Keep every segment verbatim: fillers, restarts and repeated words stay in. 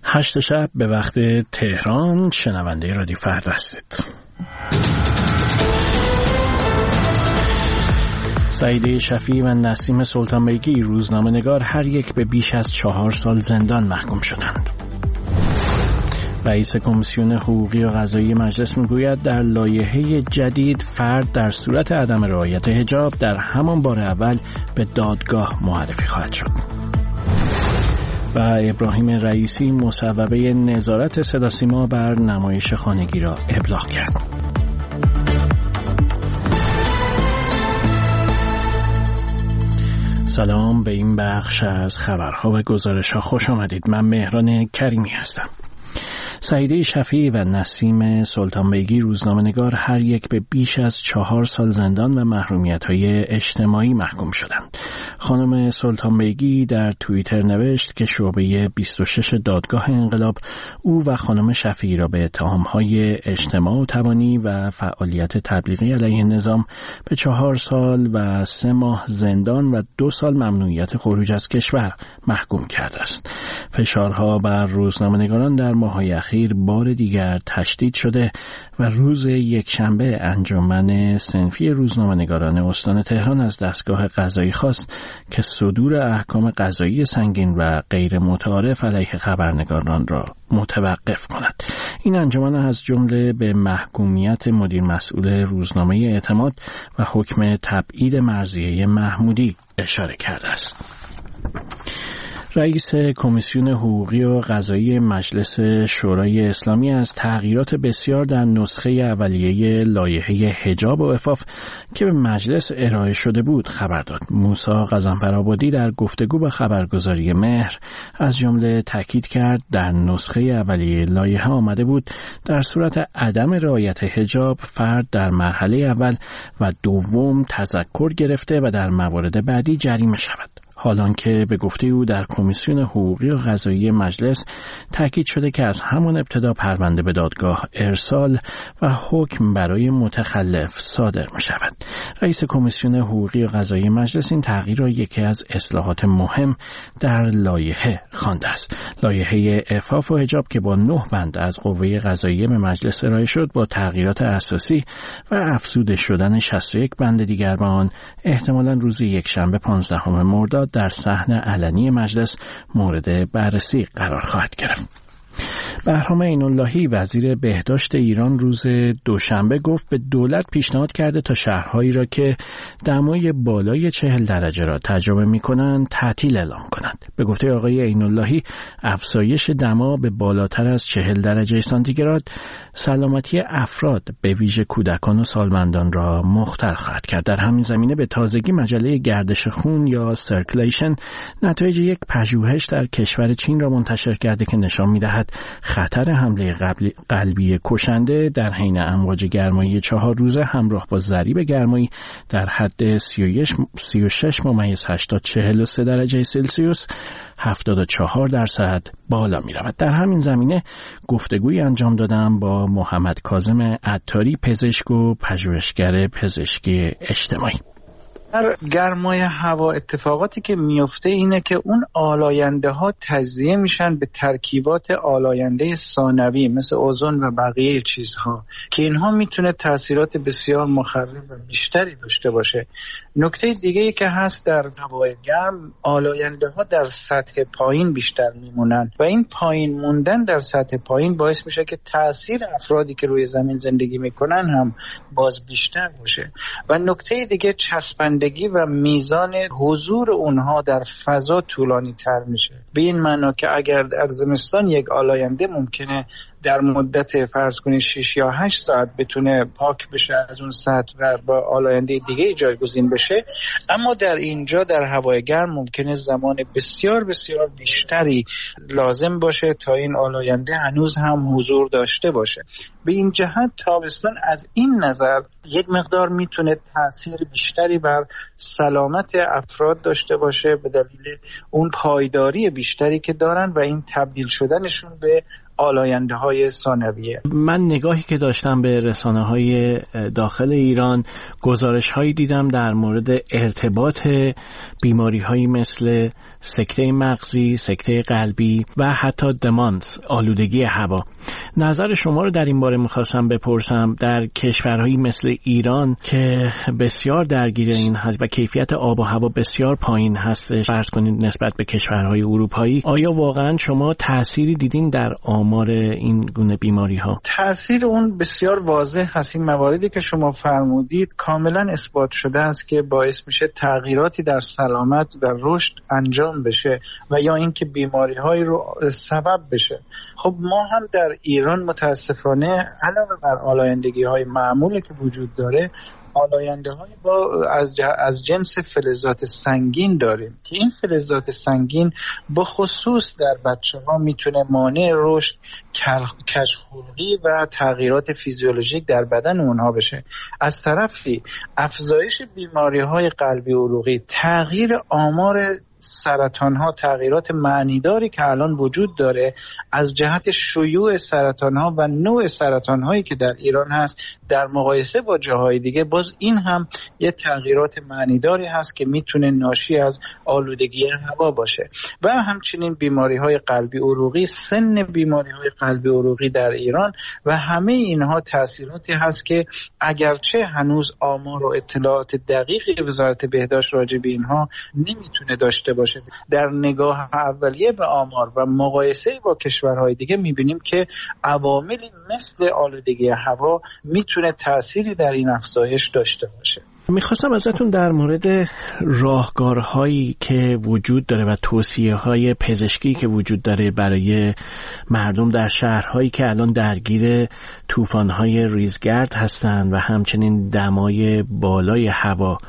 هشت شب به وقت تهران. شنونده رادیو فردا هستید. سعیده شفیع و نسیم سلطانبیگی روزنامه‌نگار هر یک به بیش از چهار سال زندان محکوم شدند. رئیس کمیسیون حقوقی و قضایی مجلس میگوید در لایحه جدید فرد در صورت عدم رعایت حجاب در همان بار اول به دادگاه معرفی خواهد شد. و ابراهیم رئیسی مصوبه نظارت صداسیما بر نمایش خانگی را ابلاغ کرد. سلام، به این بخش از خبرها و گزارش‌ها خوش آمدید. من مهران کریمی هستم. سعیده شفیع و نسیم سلطانبیگی روزنامه‌نگار هر یک به بیش از چهار سال زندان و محرومیت‌های اجتماعی محکوم شدند. خانم سلطانبیگی در توییتر نوشت که شعبه بیست و شش دادگاه انقلاب او و خانم شفیعی را به اتهام‌های اجتماع و تبانی و فعالیت تبلیغی علیه نظام به چهار سال و سه ماه زندان و دو سال ممنوعیت خروج از کشور محکوم کرده است. فشارها بر روزنامه‌نگاران در ماه‌های اخیر بار دیگر تشدید شده و روز یکشنبه انجمن صنفی روزنامه‌نگاران استان تهران از دستگاه قضایی خواست که صدور احکام قضایی سنگین و غیر متعارف علیه خبرنگاران را متوقف کند. این انجمن از جمله به محکومیت مدیر مسئول روزنامه اعتماد و حکم تبعید مرضیه محمودی اشاره کرده است. رئیس کمیسیون حقوقی و قضایی مجلس شورای اسلامی از تغییرات بسیار در نسخه اولیه لایحه حجاب و عفاف که به مجلس ارائه شده بود خبر داد. موسی غضنفرآبادی در گفتگو با خبرگزاری مهر از جمله تاکید کرد در نسخه اولیه لایحه آمده بود در صورت عدم رعایت حجاب فرد در مرحله اول و دوم تذکر گرفته و در موارد بعدی جریمه شود. حالان که به گفته او در کمیسیون حقوقی و قضایی مجلس تاکید شده که از همان ابتدا پرونده به دادگاه ارسال و حکم برای متخلف صادر می شود. رئیس کمیسیون حقوقی و قضایی مجلس این تغییر را یکی از اصلاحات مهم در لایحه خوانده است. لایحه عفاف و حجاب که با نه بند از قوه قضاییه به مجلس ارائه شد با تغییرات اساسی و افزوده شدن شصت و یک بند دیگر به آن احتمالاً روز یکشنبه پانزدهم مرداد در صحن علنی مجلس مورد بررسی قرار خواهد گرفت. بهرام عین‌اللهی وزیر بهداشت ایران روز دوشنبه گفت به دولت پیشنهاد کرده تا شهرهایی را که دمای بالای چهل درجه را تجربه می‌کنند تعطیل اعلام کنند. به گفته آقای عین‌اللهی افزایش دما به بالاتر از چهل درجه سانتیگراد سلامتی افراد به ویژه کودکان و سالمندان را مختل خواهد کرد. در همین زمینه به تازگی مجله گردش خون یا سرکولیشن نتایج یک پژوهش در کشور چین را منتشر کرده که نشان می‌دهد خطر حمله قلبی کشنده در حین امواج گرمایی چهار روزه همراه با ضریب گرمایی در حد سی و شش ممیز هشت تا چهل و سه درجه سلسیوس هفتاد و چهار درصد بالا می رود. در همین زمینه گفتگویی انجام دادم با محمد کاظم عطاری، پزشک و پژوهشگر پزشکی اجتماعی. در گرمای هوا اتفاقاتی که میفته اینه که اون آلاینده ها تجزیه میشن به ترکیبات آلاینده ثانوی مثل اوزون و بقیه چیزها که اینها میتونه تاثیرات بسیار مخرب و بیشتری داشته باشه. نکته دیگه ای که هست در هوای گرم آلاینده ها در سطح پایین بیشتر میمونن و این پایین موندن در سطح پایین باعث میشه که تاثیر افرادی که روی زمین زندگی میکنن هم باز بیشتر باشه. و نکته دیگه چسبن و میزان حضور اونها در فضا طولانی تر میشه. به این معنا که اگر در زمستان یک آلاینده ممکنه در مدت فرض کنید شش یا هشت ساعت بتونه پاک بشه از اون سطح و با آلاینده دیگه جایگزین بشه، اما در اینجا در هوای گرم ممکنه زمان بسیار بسیار بیشتری لازم باشه تا این آلاینده هنوز هم حضور داشته باشه. به این جهت تابستان از این نظر یک مقدار میتونه تاثیر بیشتری بر سلامت افراد داشته باشه به دلیل اون پایداری بیشتری که دارن و این تبدیل شدنشون به آلاینده های ثانویه. من نگاهی که داشتم به رسانه های داخل ایران، گزارش هایی دیدم در مورد ارتباط بیماری هایی مثل سکته مغزی، سکته قلبی و حتی دمانس، آلودگی هوا. نظر شما رو در این باره میخواستم بپرسم. در کشورهایی مثل ایران که بسیار درگیر این هست و کیفیت آب و هوا بسیار پایین هستش، فرض کنید نسبت به کشورهای اروپایی، آیا واقعا شما تأثیری دیدین در آمار این گونه بیماری ها؟ تأثیر اون بسیار واضح هست. این مواردی که شما فرمودید کاملا اثبات شده است که باعث میشه تغییراتی در سلامت و رشد انجام بشه و یا اینکه بیماری های رو سبب بشه. خب ما هم در ایران متاسفانه علاوه بر آلایندگی های معمولی که وجود داره، آلاینده های با از, از جنس فلزات سنگین داریم که این فلزات سنگین با خصوص در بچه ها میتونه مانع رشد، کژخلقی و تغییرات فیزیولوژیک در بدن اونها بشه. از طرفی افزایش بیماری های قلبی و عروقی، تغییر آمار سرطان ها، تغییرات معنیداری که الان وجود داره از جهت شیوع سرطان ها و نوع سرطان هایی که در ایران هست در مقایسه با جاهای دیگه، باز این هم یه تغییرات معنیداری هست که میتونه ناشی از آلودگی هوا باشه. و همچنین بیماری های قلبی عروقی، سن بیماری های قلبی عروقی در ایران و همه اینها تأثیراتی هست که اگرچه هنوز آمار و اطلاعات دقیقی وزارت بهداشت راجع به اینها نمیتونه داشته باشه، در نگاه اولیه به آمار و مقایسه با کشورهای دیگه میبینیم که عواملی مثل آلودگی هوا میتونه تأثیری در این افزایش داشته باشه. میخواستم ازتون در مورد راهکارهایی که وجود داره و توصیه‌های پزشکی که وجود داره برای مردم در شهرهایی که الان درگیر طوفان‌های ریزگرد هستن و همچنین دمای بالای هوا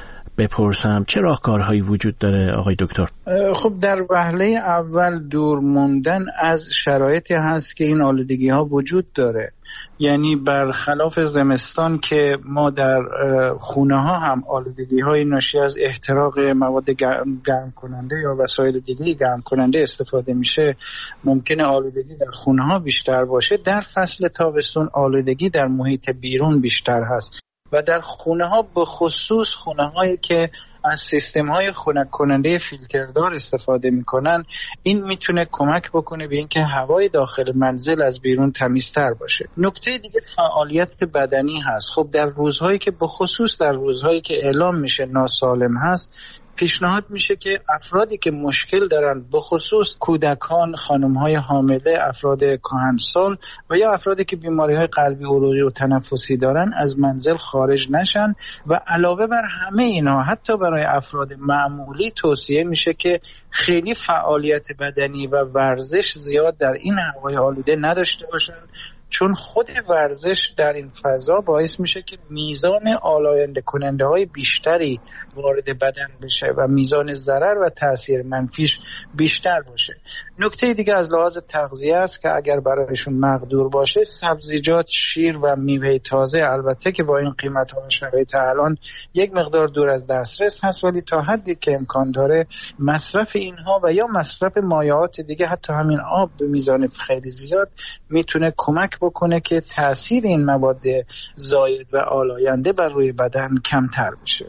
بپرسم. چه راهکارهایی وجود داره آقای دکتر؟ خب در وهله اول دور موندن از شرایطی هست که این آلودگی ها وجود داره. یعنی برخلاف زمستان که ما در خونه ها هم آلودگی های ناشی از احتراق مواد گرم کننده یا وسایل دیگه گرم کننده استفاده میشه، ممکنه آلودگی در خونه ها بیشتر باشه. در فصل تابستون آلودگی در محیط بیرون بیشتر هست و در خونه ها به خصوص خونه هایی که از سیستم های خنک کننده فیلتردار استفاده میکنن، این میتونه کمک بکنه به اینکه هوای داخل منزل از بیرون تمیزتر باشه. نکته دیگه فعالیت بدنی هست. خب در روزهایی که به خصوص در روزهایی که اعلام میشه ناسالم هست، پیشنهاد میشه که افرادی که مشکل دارن، به خصوص کودکان، خانم‌های حامله، افراد کهنسال و یا افرادی که بیماری‌های قلبی عروقی و تنفسی دارن از منزل خارج نشن. و علاوه بر همه اینا حتی برای افراد معمولی توصیه میشه که خیلی فعالیت بدنی و ورزش زیاد در این هوای آلوده نداشته باشن، چون خود ورزش در این فضا باعث میشه که میزان آلاینده کننده های بیشتری وارد بدن بشه و میزان ضرر و تأثیر منفیش بیشتر باشه. نکته دیگه از لحاظ تغذیه است که اگر برایشون مقدور باشه، سبزیجات، شیر و میوه تازه، البته که با این قیمت ها و شرایط الان یک مقدار دور از دسترس هست، ولی تا حدی که امکان داره مصرف اینها و یا مصرف مایعات دیگه، حتی همین آب به میزان خیلی زیاد، میتونه کمک بکنه که تأثیر این مواد زاید و آلاینده بر روی بدن کمتر بشه.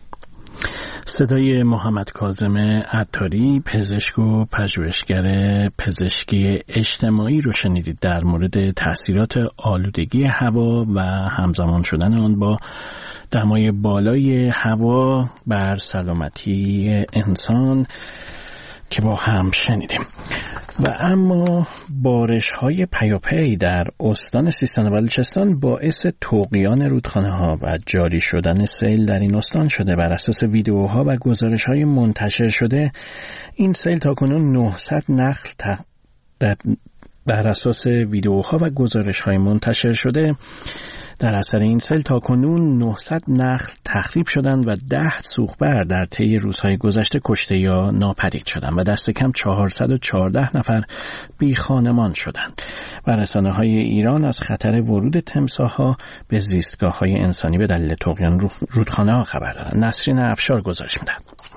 صدای محمد کاظم عطاری، پزشک و پژوهشگر پزشکی اجتماعی رو شنیدید در مورد تأثیرات آلودگی هوا و همزمان شدن آن با دمای بالای هوا بر سلامتی انسان که با هم شنیدیم. و اما بارش های پیاپی در استان سیستان و بلوچستان باعث طغیان رودخانه ها و جاری شدن سیل در این استان شده. بر اساس ویدیوها و گزارش های منتشر شده، این سیل تاکنون نهصد نخل ت... در... بر اساس ویدیوها و گزارش های منتشر شده در اثر این سیل تاکنون نهصد نخل تخریب شدند و ده سوخبر در طی روزهای گذشته کشته یا ناپدید شدند و دست کم چهارصد و چهارده نفر بی خانمان شدند. و رسانه‌های ایران از خطر ورود تمساح‌ها به زیستگاه‌های انسانی به دلیل طغیان رودخانه‌ها خبر دارند. نسرین افشار گزارش می‌دهد.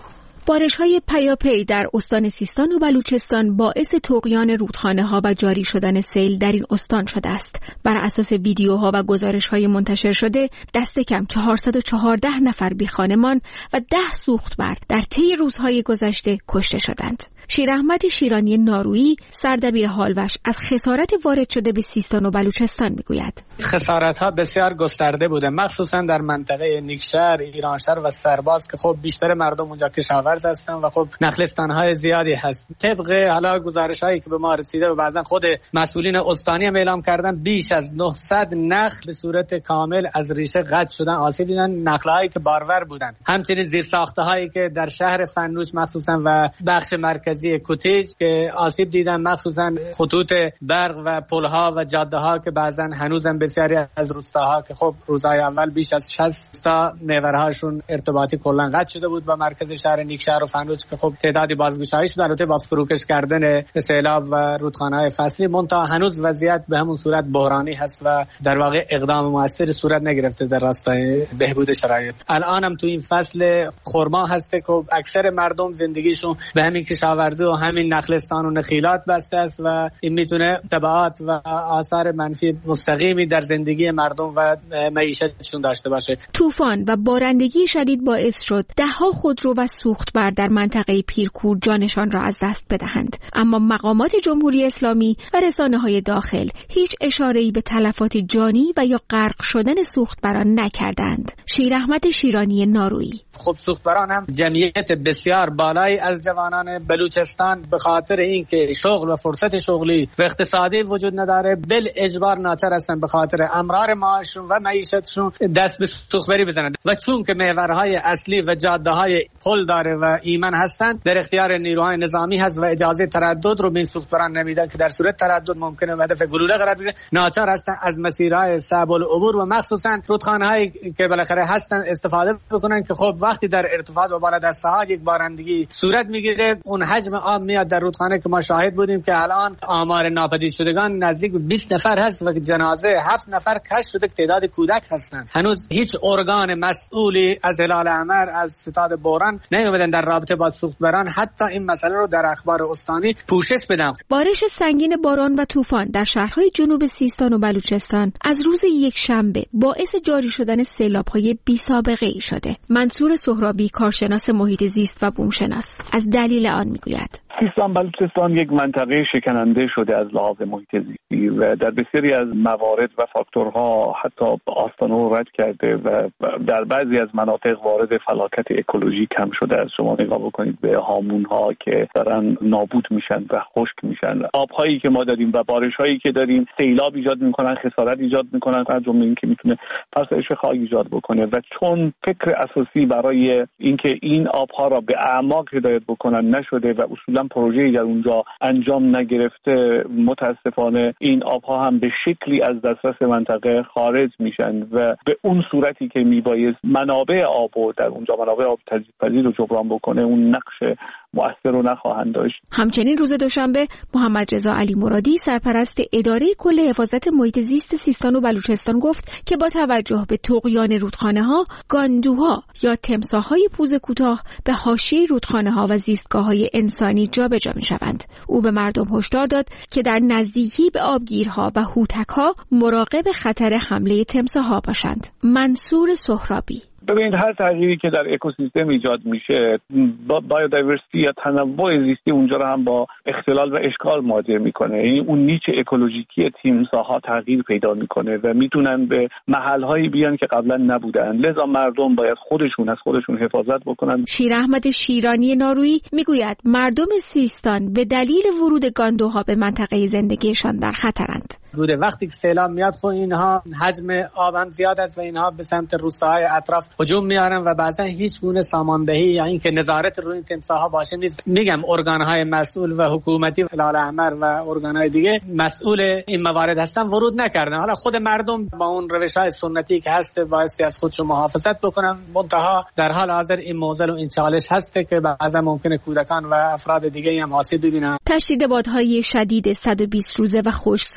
بارش‌های پیاپی در استان سیستان و بلوچستان باعث طغیان رودخانه‌ها و جاری شدن سیل در این استان شده است. بر اساس ویدیوها و گزارش‌های منتشر شده، دست کم چهارصد و چهارده نفر بیخانمان و ده سوختبر در طی روزهای گذشته کشته شدند. شیراحمد شیرانی نارویی سردبیر هالوش از خسارت وارد شده به سیستان و بلوچستان میگوید. خسارت‌ها بسیار گسترده بوده، مخصوصا در منطقه نیکشهر، ایرانشهر و سرباز که خب بیشتر مردم اونجا کشاورز هستن و خب نخلستان‌های زیادی هست. طبق حالا گزارش‌هایی که به ما رسیده و بعضا خود مسئولین استانی هم اعلام کردن، بیش از نهصد نخل به صورت کامل از ریشه قطع شدن، آسیب دیدن، نخل‌هایی که بارور بودن. همچنین زیرساخت‌هایی که در شهر فنوش مخصوصا و بخش مرکزی کوتیج که آسیب دیدن، مخصوصا خطوط برق و پل‌ها و جاده‌ها که بعضا هنوزم بسیاری از روستاها که خب روزهای اول بیش از شصت تا محورهاشون ارتباطی کلا قطع شده بود با مرکز شهر نیکشهر و فنوش که خب تعدادی بازگشایی شد البته با فروکش کردن سیلاب و رودخانه‌های فصلی، منتها هنوز وضعیت به همون صورت بحرانی هست و در واقع اقدام موثری صورت نگرفته در راستای بهبود شرایط. الانم تو این فصل خرما هست که اکثر مردم زندگیشون به همین کشاورزی و همین نخلستان و نخیلات بسته است و این میتونه تبعات و آثار منفی مستقیمی در زندگی مردم و معیشتشون داشته باشه. طوفان و بارندگی شدید باعث شد دهها خودرو و سوختبر در منطقه پیرکور جانشان را از دست بدهند، اما مقامات جمهوری اسلامی و رسانه‌های داخل هیچ اشاره‌ای به تلفات جانی و یا غرق شدن سوختبران نکردند. شیراحمد شیرانی نارویی: خب سوختبران هم جمعیت بسیار بالایی از جوانان بلوچستان به خاطر اینکه شغل و فرصت شغلی و اقتصادی وجود نداره، بل اجبار ناچار هستن به خاطر امرار معاششون و معیشتشون دست به سوختبری بزنند و چون که محورهای اصلی و جاده‌های پل داره و ایمن هستند، در اختیار نیروهای نظامی هست و اجازه تردد رو به این سوختبران نمیدن که در صورت تردد ممکنه هدف گلوله قرار بگیره. ناچار هستن از مسیرهای صعب العبور و مخصوصا رودخانه‌هایی که بالاخره هستن استفاده بکنن که خب وقتی در ارتفاع و بالا دسته‌ها یک بارندگی صورت میگیره، اون حجم آب میاد در رودخانه که ما شاهد بودیم که الان آمار ناپدید شدگان نزدیک به بیست نفر هست و جنازه هفت نفر کشف شده که تعداد کودک هستند. هنوز هیچ ارگان مسئولی از هلال احمر، از ستاد بوران نیومدن در رابطه با سوختبران حتی این مسئله رو در اخبار استانی پوشش بدن. بارش سنگین باران و طوفان در شهرهای جنوب سیستان و بلوچستان از روز یک شنبه باعث جاری شدن سیلاب‌های بی‌سابقه‌ای شده. منصور سهرابی، کارشناس محیط زیست و بومشناس، از دلیل آن میگوید: سیستان بلوچستان یک منطقه شکننده شده از لحاظ محیط زیستی و در بسیاری از موارد و فاکتورها حتی آستانه رو رد کرده و در بعضی از مناطق وارد فلاکت اکولوژیک هم شده. از شما نگاه بکنید به هامون‌ها که دارن نابود میشن و خشک میشن، آب‌هایی که ما داریم و بارش‌هایی که داریم سیلاب ایجاد میکنن، خسارت ایجاد میکنن، از جمله اینکه میتونه فرسایش خاک ایجاد بکنه و چون فکر اساسی برای اینکه این آب‌ها را به اعماق هدایت بکنن نشده و اصولا پروژه‌ای در اونجا انجام نگرفته، متاسفانه این آبها هم به شکلی از دسترس منطقه خارج میشن و به اون صورتی که میبایست منابع آب و در اونجا منابع آب تجدیدپذیر رو جبران بکنه اون نقش مؤثر رو نخواهند داشت. همچنین روز دوشنبه محمد رضا علی مرادی سرپرست اداره کل حفاظت محیط زیست سیستان و بلوچستان گفت که با توجه به طغیان رودخانه‌ها، گاندوها یا تمساح‌های پوز کوتاه به حاشیه رودخانه‌ها و زیستگاه‌های انسانی جابجا می‌شوند. او به مردم هشدار داد که در نزدیکی به آبگیرها و هوتک‌ها مراقب خطر حمله تمساح‌ها باشند. منصور سهرابی: ببینید هر تغییری که در اکوسیستم ایجاد میشه با بایودایورسیتی یا تنوع زیستی اونجا رو هم با اختلال و اشکال مواجه میکنه. یعنی اون نیچ اکولوژیکی تیمساها تغییر پیدا میکنه و میتونن به محلهایی بیان که قبلا نبودن. لذا مردم باید خودشون از خودشون حفاظت بکنن. شیراحمد شیرانی نارویی میگوید مردم سیستان به دلیل ورود گاندوها به منطقه زندگیشان در خطرند. بوده وقتی که سیلاب میاد خب اینها حجم آب هم زیاد است و اینها به سمت روستاهای اطراف هجوم میارن و بعضا هیچ گونه ساماندهی یا اینکه نظارت روی این تمساح‌ها باشه نیست. میگم ارگان‌های مسئول و حکومتی هلال احمر و ارگان‌های دیگه مسئول این موارد هستن ورود نکردن. حالا خود مردم با اون روش‌های سنتی که هست بایستی از خودشون محافظت بکنن. منتها در حال حاضر این معضل و این چالش هست که بعضا ممکنه کودکان و افراد دیگه هم آسیب ببینن. تشدید بادهای شدید صد و بیست روزه و خشکسالی و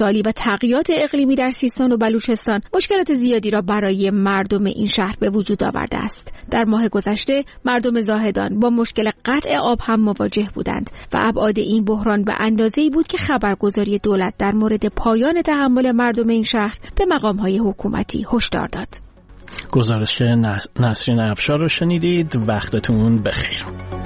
تغییرات اقلیمی در سیستان و بلوچستان مشکلات زیادی را برای مردم این شهر به وجود آورده است. در ماه گذشته مردم زاهدان با مشکل قطع آب هم مواجه بودند و ابعاد این بحران به اندازه‌ای بود که خبرگزاری دولت در مورد پایان تحمل مردم این شهر به مقام‌های حکومتی هشدار داد. گزارش نسرین افشار رو شنیدید. وقتتون بخیر.